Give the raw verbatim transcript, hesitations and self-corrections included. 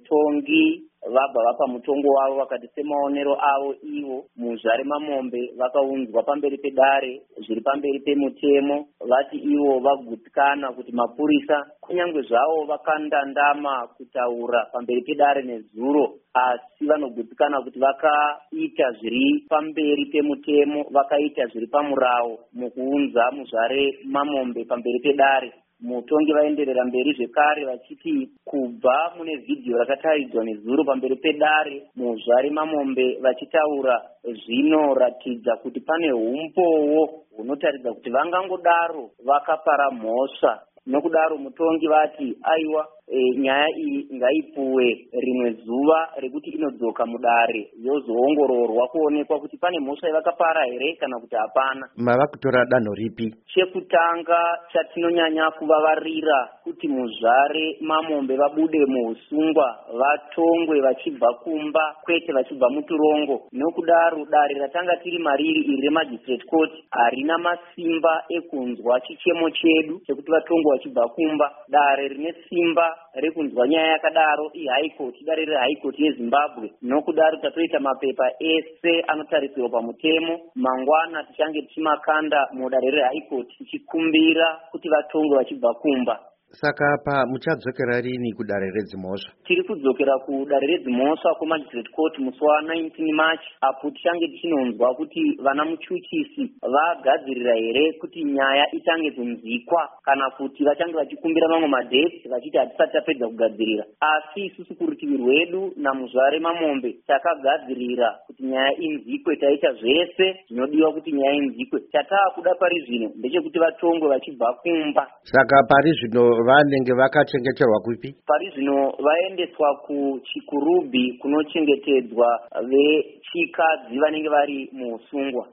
mutongi vabva vapa mutongo wavo vakati semaonero avo ivo muzvare mamombe vakaunzwa pamberi pedare zviri pamberi pemutemo vati ivo vagutsikana kuti mapurisa kunyange zvavo vakandandama kutaura pamberi pedare nezuro asi vanogutsikana kuti vakaita zviri pamberi pemutemo vakaita zviri pamurawo mukuunza muzvare mamombe pamberi pedare. Mutongi vaenderera mberi zvekare vachiti kubva mune vhidhiyo rakataridzwa nezuro pamberi pedare muzvare mamombe vachitaura zvinoratidza kuti pane umpowo hunotaridza kuti vangangodaro vakapara mhosva. Nokudaro mutongi vati aiwa e, nyaya iyi ngaipuwe rimwe zuva rekuti inodzoka mudare yozoongororwa kuonekwa kuti pane mhosva yavakapara here kana kuti hapana. Mava kutora danho ripi? Chekutanga chatinonyanya kuvavarira kuti muzvare mamombe vabude muusungwa vatongwe vachibva kumba kwete vachibva muturongo. Nokudaro dare ratanga tiri mariri iri remagistrate court harina masimba ekunzwa chichemo chedu chekuti vatongwe vachibva kumba. Dare rine simba rekunzwa nyaya yakadaro ihigh court, dare rehigh court yeZimbabwe. Nokudaro tatoita mapepa ese anotarisirwa pamutemo mangwana tichange tichimakanda mudare rehigh court tichikumbira kuti vatongwe vachibva kumba. Saka apa muchadzokera rini kudare redzimhosva? Tiri kudzokera kudare redzimhosva kumagistrate court musi wa19 March apo tichange tichinonzwa kuti vana muchuchisi vagadzirira here kuti nyaya itange kunzikwa kana kuti vachange vachikumbira mamwe madheti vachiti hatisati tapedza kugadzirira. Asi isusu kurutivi rwedu namuzvare mamombe takagadzirira kuti nyaya inzikwe. Taita zvese zvinodiwa kuti nyaya inzikwe. Chataakuda pari zvino ndechekuti vatongwe vachibva kumba. Saka pari zvino vanenge vakachengeterwa kupi? Pari zvino vaendeswa kuchikurubhi kunochengetedzwa vechikadzi vanenge vari muusungwa.